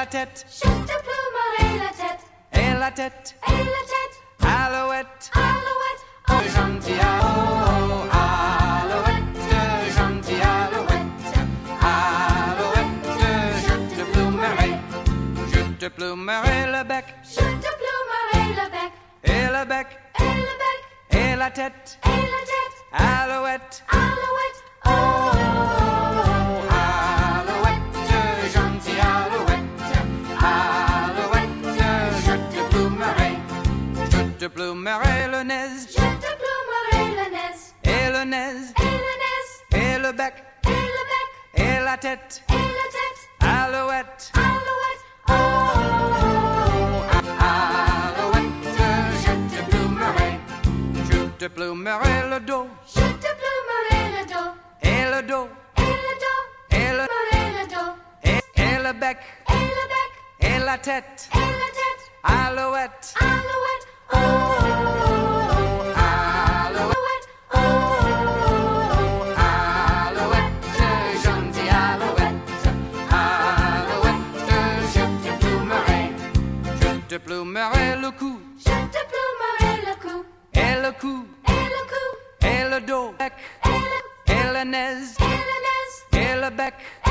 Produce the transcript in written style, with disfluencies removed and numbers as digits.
la tête, je te plumerai la tête, et la tête, et la tête, alouette, alouette, oh gentille alouette, gentille alouette, alouette, je te plumerai le bec, je te plumerai le bec, et le bec, et le bec, et la tête, et la tête, alouette, alouette, oh alouette, gentille alouette, alouette, je te plumerai le nez, je te plumerai le nez, et le nez, et le nez, et le bec, et le bec, et la tête, et la tête, alouette, alouette, oh alouette, je te plumerai le dos, je te plumerai le dos, et le dos, et le dos, et le, plumerai le dos, et le bec, et le bec, et la tête, et la tête, alouette, alouette, oh alouette, alouette, gentille alouette, alouette, je te plumerai le cou, je te plumerai le cou, et le cou, et le cou, et le dos, et le, et le nez, et le nez, et le bec,